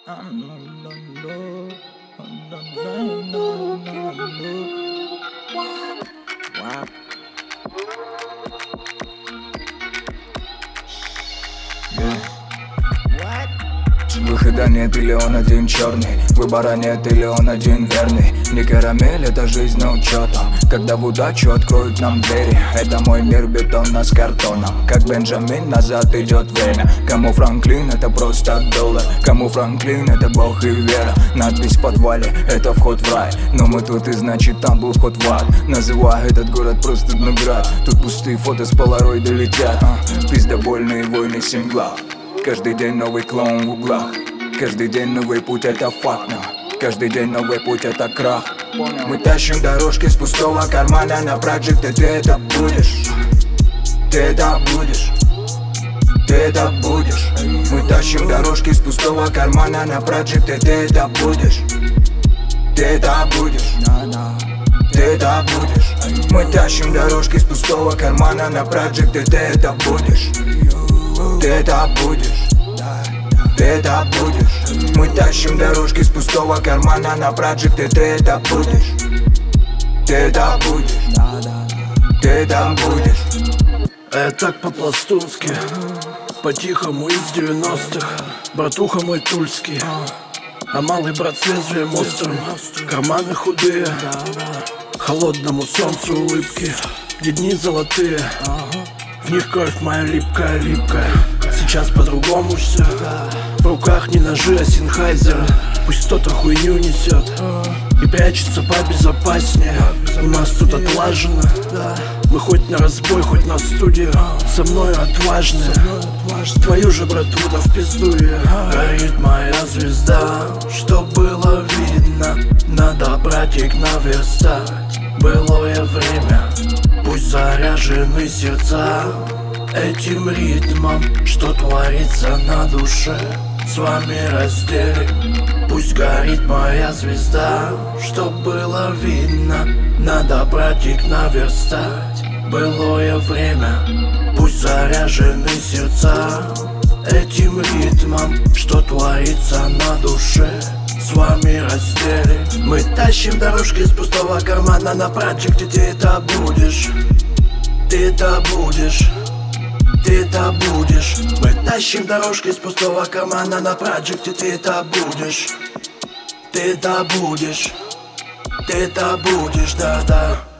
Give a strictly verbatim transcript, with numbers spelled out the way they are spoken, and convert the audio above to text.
Выхода нет или он один черный, выбора нет или он один верный. Не карамель, это жизнь на учетом, когда в удачу откроют нам двери. Это мой мир бетонно с картоном, как Бенджамин, назад идет время. Кому Франклин это просто доллар, кому Франклин это бог и вера. Надпись в подвале, это вход в рай, но мы тут и значит там был вход в ад. Называю этот город просто дноград, тут пустые фото с полароида летят. а, Пиздобольные войны семь глав. Каждый день новый клоун в углах, каждый день новый путь, это факт, но каждый день новый путь, это крах. Мы тащим дорожки с пустого кармана на проекты, ты это будешь, ты это будешь, ты это будешь. Мы тащим дорожки с пустого кармана на проекты, ты это будешь, ты это будешь, ты это будешь. Мы тащим дорожки с пустого кармана на проекты, ты это будешь, ты это будешь, ты это будешь. Мы тащим дорожки с пустого кармана на проекты, ты это будешь, ты это будешь, ты это будешь. А я так по-пластунски, по-тихому из девяностых. Братуха мой тульский, а малый брат с лезвием острым. Карманы худые, холодному солнцу улыбки, где дни золотые, в них кровь моя липкая-липкая. Сейчас по-другому все, в руках не ножи, а синхайзеры. Пусть кто-то хуйню несет и прячется побезопаснее. У нас тут отлажено, мы хоть на разбой, хоть на студию, со мною отважные. Твою же братву да в пизду я. Горит моя звезда, что было видно, надо, братик, наверстать былое время. Пусть заряжены сердца этим ритмом, что творится на душе, с вами разделим. Пусть горит моя звезда, что было видно, надо, братик, наверстать былое время. Пусть заряжены сердца этим ритмом, что творится на душе, с вами разделим. Мы тащим дорожки с пустого кармана на проекте, ты это будешь, ты это будешь, ты это будешь. Мы тащим дорожки с пустого кармана на проекте, ты это будешь, ты это будешь, ты это будешь, да-да.